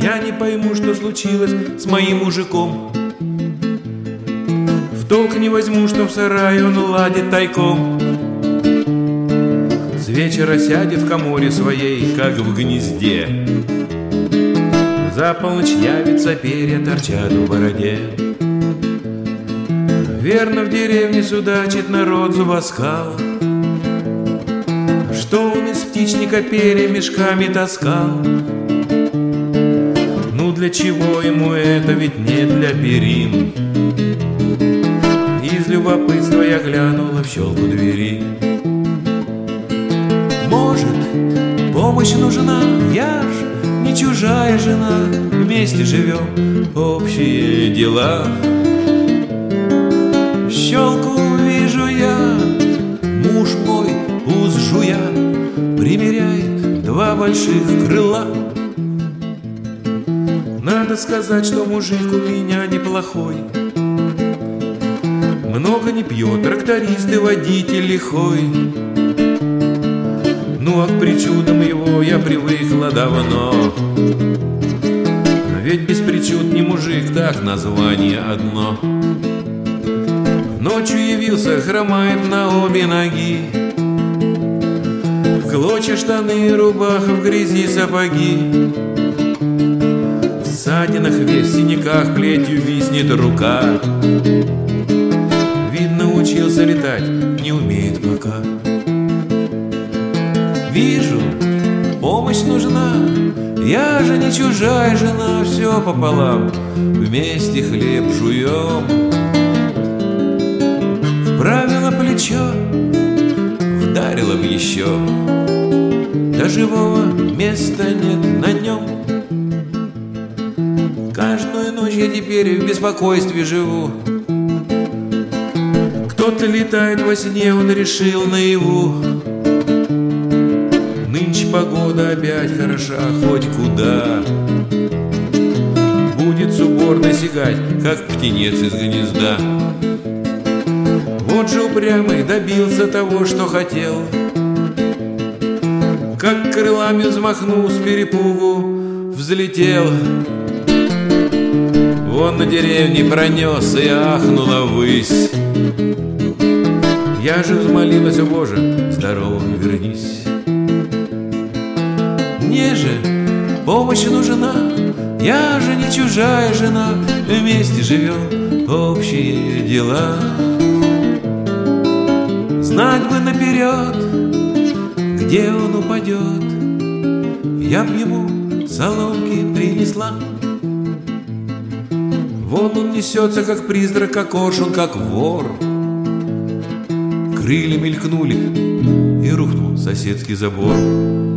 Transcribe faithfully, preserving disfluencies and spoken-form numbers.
Я не пойму, что случилось с моим мужиком. В толк не возьму, что в сарае он ладит тайком. С вечера сядет в коморе своей, как в гнезде. За полночь явится, перья торчат в бороде. Верно, в деревне судачит народ зубоскал, что он из птичника перья мешками таскал. Ну для чего ему это, ведь не для перин. Из любопытства я глянула в щелку двери. Может, помощь нужна, я ж не чужая жена. Вместе живем, общие дела. В щелку вижу я, муж мой, уз жуя, примеряет два больших крыла. Надо сказать, что мужик у меня неплохой. Много не пьет, тракторист и водитель лихой. Ну а к причудам его я привыкла давно. Ведь без причуд не мужик, так название одно. Ночью явился, хромает на обе ноги. В клочья штаны, рубаха, в грязи сапоги. В ссадинах весь, в синяках плетью виснет рука. Видно, учился летать, не умеет пока. Вижу, помощь нужна, я же не чужая жена. Все пополам, вместе хлеб жуем. Вправила плечо, вдарила б еще, да живого места нет на нем. Каждую ночь я теперь в беспокойстве живу. Кто-то летает во сне, он решил наяву. Нынче погода опять хороша, хоть куда. Будет с уборной сигать, как птенец из гнезда. Вот же упрямый добился того, что хотел. Как крылами взмахнул, с перепугу взлетел. Вон на деревне пронес и ахнула ввысь. Я же взмолилась: о Боже, здоровым вернись. Мне же помощь нужна, я же не чужая жена. Вместе живем, общие дела. Знать бы наперед, где он упадет, я б ему соломки принесла. Вон он несется, как призрак, как коршун, как вор. Крылья мелькнули, и рухнул соседский забор.